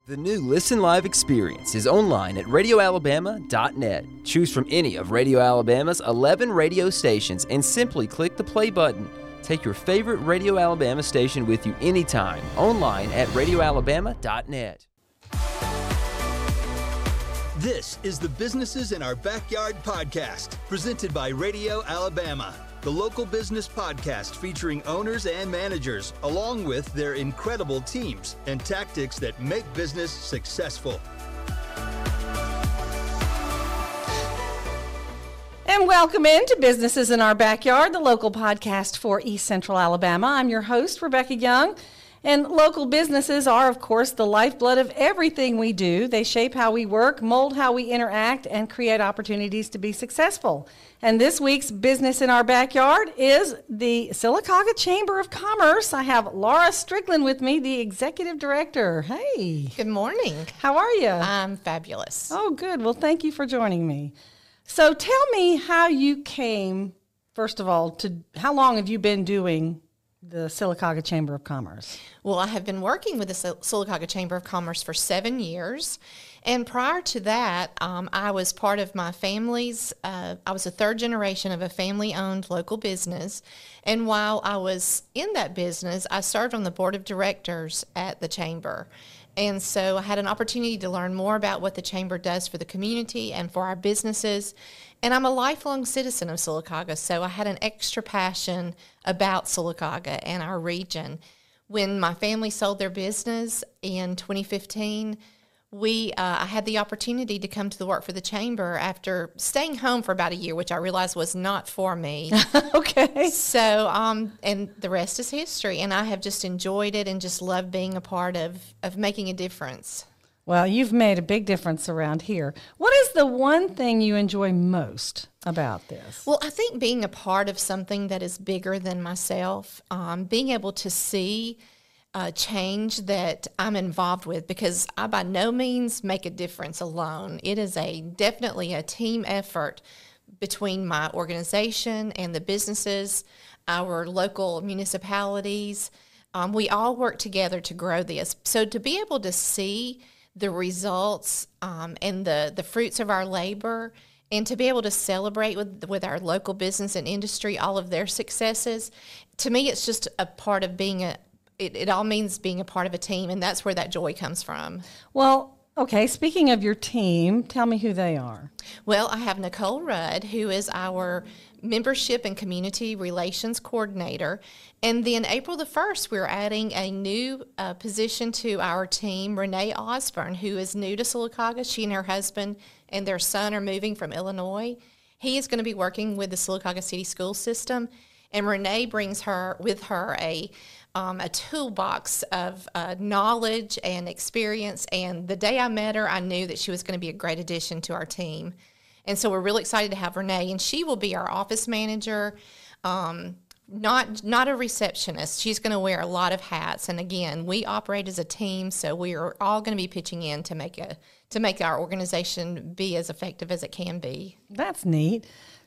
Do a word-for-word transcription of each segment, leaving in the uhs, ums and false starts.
The new Listen Live experience is online at radio alabama dot net. Choose from any of Radio Alabama's eleven radio stations and simply click the play button. Take your favorite Radio Alabama station with you anytime, online at radio alabama dot net. This is the Businesses in Our Backyard podcast, presented by Radio Alabama, the local business podcast featuring owners and managers, along with their incredible teams and tactics that make business successful. And welcome into Businesses in Our Backyard, the local podcast for East Central Alabama. I'm your host, Rebecca Young. And local businesses are, of course, the lifeblood of everything we do. They shape how we work, mold how we interact, and create opportunities to be successful. And this week's Business in Our Backyard is the Sylacauga Chamber of Commerce. I have Laura Strickland with me, the Executive Director. Hey. Good morning. How are you? I'm fabulous. Oh, good. Well, thank you for joining me. So tell me how you came, first of all, to how long have you been doing the Sylacauga Chamber of Commerce? Well, I have been working with the Sil- Sylacauga Chamber of Commerce for seven years. And prior to that, um, I was part of my family's, uh, I was a third generation of a family-owned local business. And while I was in that business, I served on the board of directors at the Chamber. And so I had an opportunity to learn more about what the Chamber does for the community and for our businesses. And I'm a lifelong citizen of Sylacauga, so I had an extra passion about Sylacauga and our region. When my family sold their business in twenty fifteen, we uh, I had the opportunity to come to the work for the Chamber after staying home for about a year, which I realized was not for me. Okay. So, um, and the rest is history, and I have just enjoyed it and just loved being a part of, of making a difference. Well, you've made a big difference around here. What is the one thing you enjoy most about this? Well, I think being a part of something that is bigger than myself, um, being able to see uh, change that I'm involved with, because I by no means make a difference alone. It is a definitely a team effort between my organization and the businesses, our local municipalities. Um, we all work together to grow this. So to be able to see the results um, and the, the fruits of our labor, and to be able to celebrate with with our local business and industry all of their successes, to me it's just a part of being a, it, it all means being a part of a team, and that's where that joy comes from. Well, okay, speaking of your team, tell me who they are. Well, I have Nicole Rudd, who is our Membership and Community Relations Coordinator. And then April the first, we're adding a new uh, position to our team, Renee Osborne, who is new to Sylacauga. She and her husband and their son are moving from Illinois. He is going to be working with the Sylacauga City School System. And Renee brings her with her a um, a toolbox of uh, knowledge and experience. And the day I met her, I knew that she was going to be a great addition to our team. And so we're really excited to have Renee, and she will be our office manager, um, not not a receptionist. She's going to wear a lot of hats. And again, we operate as a team, so we are all going to be pitching in to make a to make our organization be as effective as it can be. That's neat.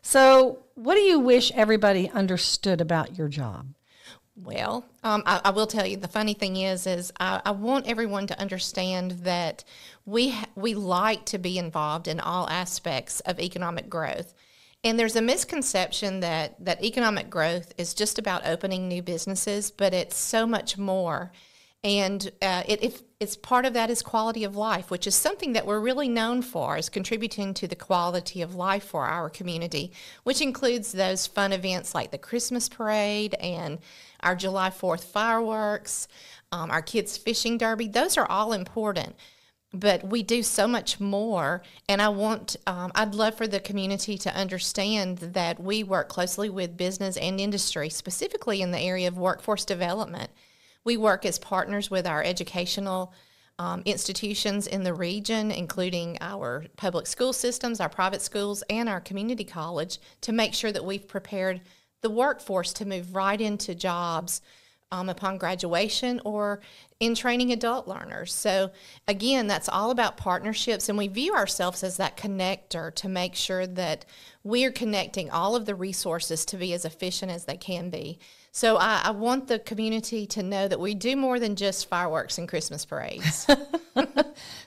So what do you wish everybody understood about your job? Well, um, I, I will tell you, the funny thing is, is I, I want everyone to understand that we ha- we like to be involved in all aspects of economic growth. And there's a misconception that, that economic growth is just about opening new businesses, but it's so much more. And uh, it, if it's part of that is quality of life, which is something that we're really known for, is contributing to the quality of life for our community, which includes those fun events like the Christmas parade and our July fourth fireworks, um, our kids' fishing derby. Those are all important. But we do so much more, and I want, um, I'd love for the community to understand that we work closely with business and industry, specifically in the area of workforce development. We work as partners with our educational um, institutions in the region, including our public school systems, our private schools, and our community college, to make sure that we've prepared the workforce to move right into jobs Um, upon graduation or in training adult learners. So again, that's all about partnerships, and we view ourselves as that connector to make sure that we are connecting all of the resources to be as efficient as they can be. So I, I want the community to know that we do more than just fireworks and Christmas parades.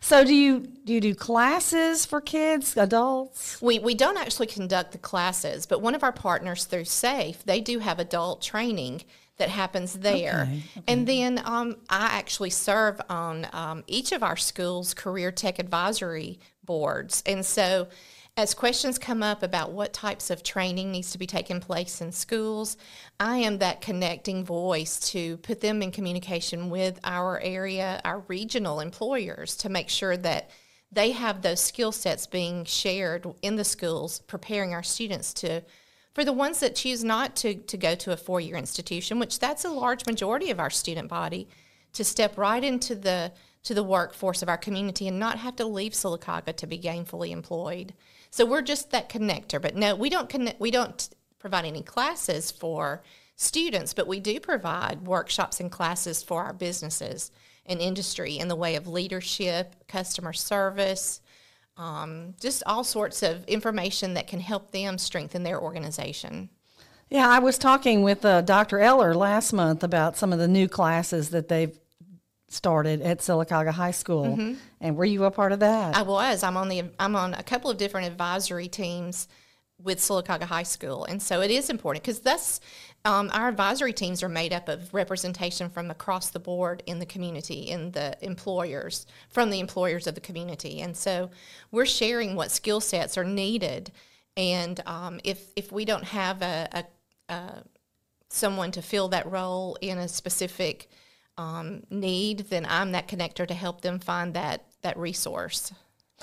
So do you do you do classes for kids, adults? We we don't actually conduct the classes, but one of our partners through SAFE, they do have adult training that happens there. Okay, okay. And then um, I actually serve on um, each of our schools' career tech advisory boards. And so as questions come up about what types of training needs to be taking place in schools, I am that connecting voice to put them in communication with our area, our regional employers, to make sure that they have those skill sets being shared in the schools, preparing our students to, for the ones that choose not to, to go to a four-year institution, which that's a large majority of our student body, to step right into the to the workforce of our community and not have to leave Sylacauga to be gainfully employed. So we're just that connector. But no, we don't connect, we don't provide any classes for students, but we do provide workshops and classes for our businesses and industry in the way of leadership, customer service, um, just all sorts of information that can help them strengthen their organization. Yeah, I was talking with uh, Doctor Eller last month about some of the new classes that they've started at Sylacauga High School. Mm-hmm. And were you a part of that? I was. I'm on the I'm on a couple of different advisory teams with Sylacauga High School, and so it is important because that's um, our advisory teams are made up of representation from across the board in the community, in the employers, from the employers of the community, and so we're sharing what skill sets are needed, and um, if if we don't have a, a, a someone to fill that role in a specific Um, need, then I'm that connector to help them find that that resource.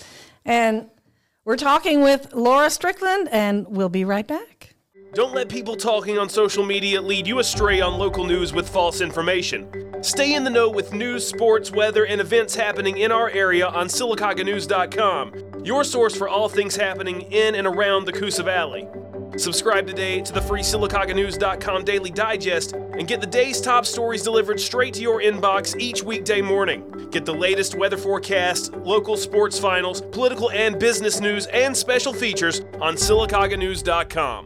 And we're talking with Laura Strickland, and we'll be right back. Don't let people talking on social media lead you astray on local news with false information. Stay in the know with news, sports, weather, and events happening in our area on Sylacauga News dot com, your source for all things happening in and around the Coosa Valley. Subscribe today to the free Sylacauga News dot com Daily Digest and get the day's top stories delivered straight to your inbox each weekday morning. Get the latest weather forecast, local sports finals, political and business news, and special features on Sylacauga News dot com.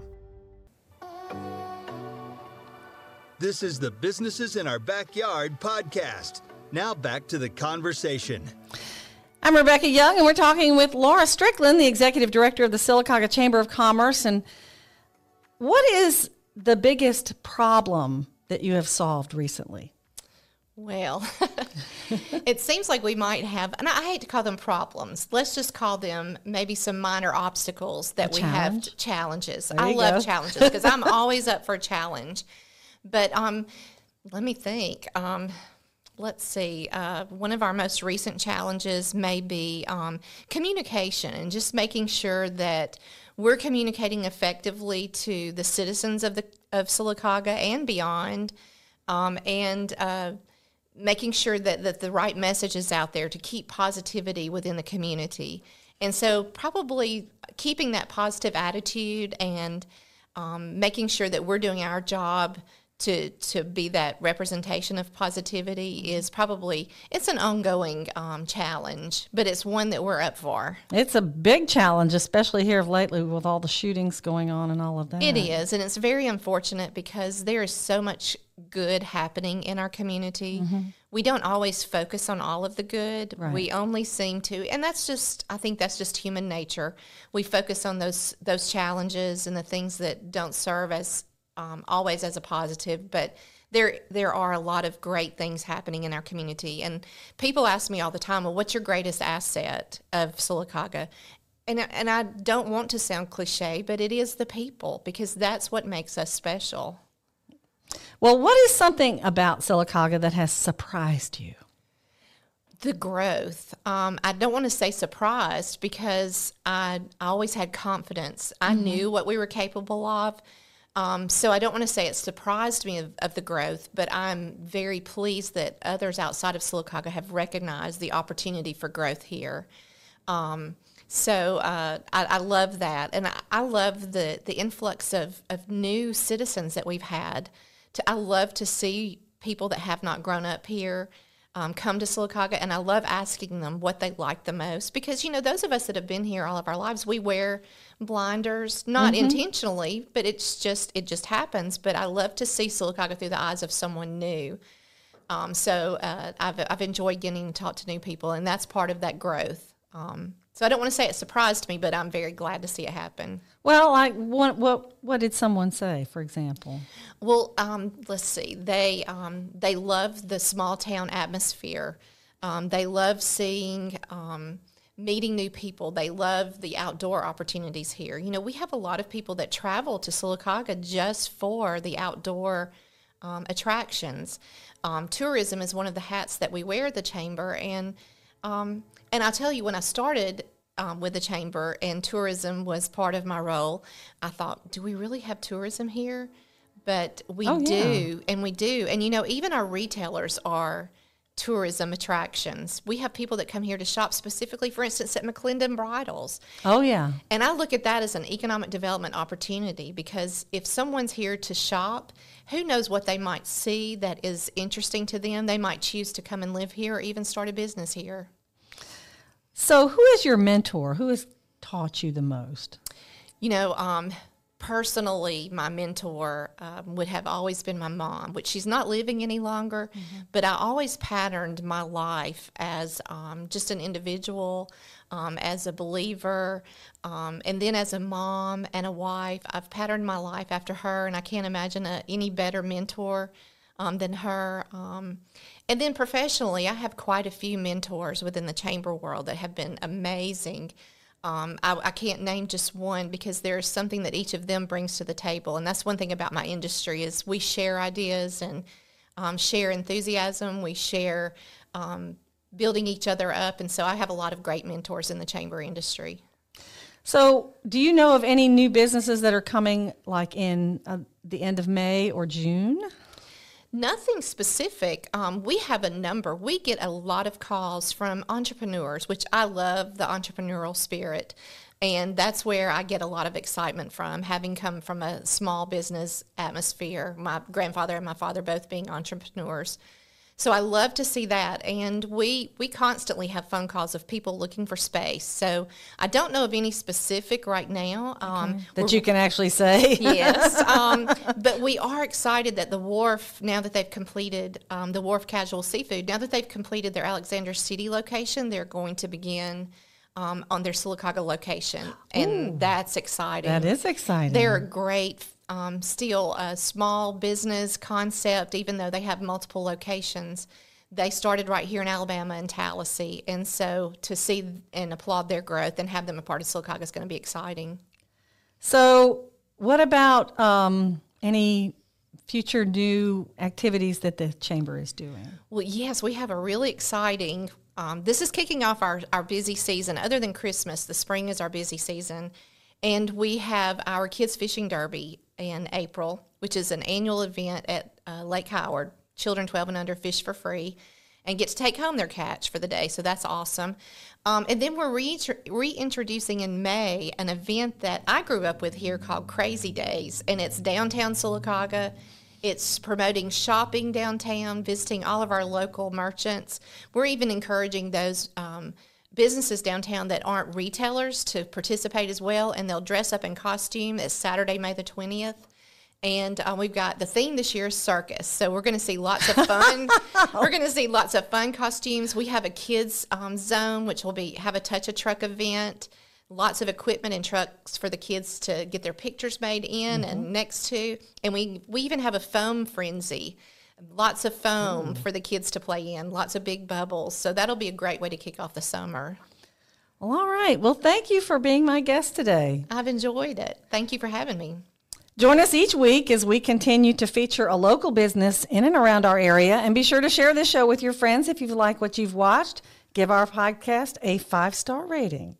This is the Businesses in Our Backyard podcast. Now back to the conversation. I'm Rebecca Young, and we're talking with Laura Strickland, the Executive Director of the Sylacauga Chamber of Commerce. And what is the biggest problem that you have solved recently? Well, it seems like we might have, and I hate to call them problems. Let's just call them maybe some minor obstacles that we challenge? have, challenges. There I you love go. challenges because I'm always up for a challenge. But um, let me think. Um, let's see. Uh, one of our most recent challenges may be um, communication and just making sure that we're communicating effectively to the citizens of the of Sylacauga and beyond, um, and uh, making sure that, that the right message is out there to keep positivity within the community. And so probably keeping that positive attitude and um, making sure that we're doing our job to to be that representation of positivity is probably, it's an ongoing um, challenge, but it's one that we're up for. It's a big challenge, especially here lately with all the shootings going on and all of that. It is, and it's very unfortunate because there is so much good happening in our community. Mm-hmm. We don't always focus on all of the good. Right. We only seem to, and that's just, I think that's just human nature. We focus on those those challenges and the things that don't serve as Um, always as a positive, but there there are a lot of great things happening in our community. And people ask me all the time, well, what's your greatest asset of Sylacauga? And, and I don't want to sound cliche, but it is the people, because that's what makes us special. Well, what is something about Sylacauga that has surprised you? The growth. Um, I don't want to say surprised, because I, I always had confidence. I mm-hmm. knew what we were capable of. Um, so I don't want to say it surprised me of, of the growth, but I'm very pleased that others outside of Sylacauga have recognized the opportunity for growth here. Um, so uh, I, I love that, and I, I love the, the influx of, of new citizens that we've had. To, I love to see people that have not grown up here um, come to Sylacauga, and I love asking them what they like the most, because, you know, those of us that have been here all of our lives, we wear blinders, not mm-hmm. intentionally, but it's just, it just happens. But I love to see Sylacauga through the eyes of someone new. Um, so uh, I've, I've enjoyed getting to talk to new people, and that's part of that growth. Um, so I don't want to say it surprised me, but I'm very glad to see it happen. Well, like what what what did someone say, for example? Well, um, let's see. They um, they love the small town atmosphere. Um, they love seeing, um, meeting new people. They love the outdoor opportunities here. You know, we have a lot of people that travel to Sylacauga just for the outdoor um, attractions. Um, tourism is one of the hats that we wear at the chamber, and um, and I'll tell you, when I started um, with the chamber and tourism was part of my role, I thought, do we really have tourism here? But we Oh, yeah. do, and we do. And, you know, even our retailers are tourism attractions. We have people that come here to shop specifically, for instance, at McClendon Bridals. Oh, yeah. And I look at that as an economic development opportunity, because if someone's here to shop, who knows what they might see that is interesting to them. They might choose to come and live here or even start a business here. So who is your mentor? Who has taught you the most? You know, um, personally, my mentor um, would have always been my mom, which she's not living any longer, mm-hmm. but I always patterned my life as um, just an individual, um, as a believer, um, and then as a mom and a wife. I've patterned my life after her, and I can't imagine a, any better mentor um, than her. Um, and then professionally, I have quite a few mentors within the chamber world that have been amazing. Um, I, I can't name just one, because there's something that each of them brings to the table. And that's one thing about my industry, is we share ideas and um, share enthusiasm. We share um, building each other up. And so I have a lot of great mentors in the chamber industry. So do you know of any new businesses that are coming like in uh, the end of May or June? Nothing specific. Um, we have a number. We get a lot of calls from entrepreneurs, which I love the entrepreneurial spirit. And that's where I get a lot of excitement from, having come from a small business atmosphere, my grandfather and my father both being entrepreneurs. So I love to see that. And we we constantly have phone calls of people looking for space. So I don't know of any specific right now. Um, Okay. That you can actually say. Yes. Um, but we are excited that the Wharf, now that they've completed, um, the Wharf Casual Seafood, now that they've completed their Alexander City location, they're going to begin um, on their Sylacauga location. And Ooh. That's exciting. That is exciting. They're a great Um, still a small business concept, even though they have multiple locations. They started right here in Alabama in Tallahassee, and so to see and applaud their growth and have them a part of Sylacauga is going to be exciting. So what about um, any future new activities that the chamber is doing? Well, yes, we have a really exciting, um, this is kicking off our, our busy season. Other than Christmas, the spring is our busy season. And we have our Kids Fishing Derby in April, which is an annual event at uh, Lake Howard. Children twelve and under fish for free and get to take home their catch for the day, so that's awesome. Um, and then we're re- reintroducing in May an event that I grew up with here called Crazy Days, and it's downtown Sylacauga. It's promoting shopping downtown, visiting all of our local merchants. We're even encouraging those um, businesses downtown that aren't retailers to participate as well, and they'll dress up in costume. It's Saturday, May the twentieth. And uh, we've got the theme this year is circus. So we're going to see lots of fun. We're going to see lots of fun costumes. We have a kids um, zone, which will be have a touch a truck event. Lots of equipment and trucks for the kids to get their pictures made in mm-hmm. and next to. And we, we even have a foam frenzy. Lots of foam mm. for the kids to play in. Lots of big bubbles. So that'll be a great way to kick off the summer. Well, all right. Well, thank you for being my guest today. I've enjoyed it. Thank you for having me. Join us each week as we continue to feature a local business in and around our area. And be sure to share this show with your friends if you like what you've watched. Give our podcast a five-star rating.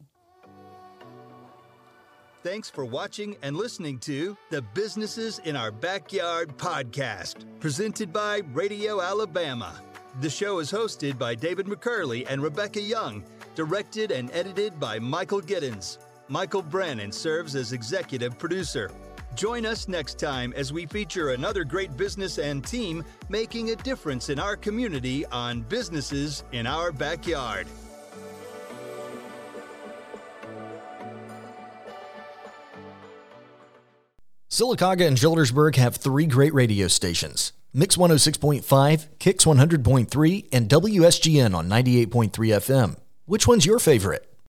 Thanks for watching and listening to the Businesses in Our Backyard podcast, presented by Radio Alabama. The show is hosted by David McCurley and Rebecca Young, directed and edited by Michael Giddens. Michael Brannon serves as executive producer. Join us next time as we feature another great business and team making a difference in our community on Businesses in Our Backyard. Sylacauga and Gildersburg have three great radio stations. Mix one oh six point five, Kicks one hundred point three, and W S G N on ninety-eight point three F M. Which one's your favorite?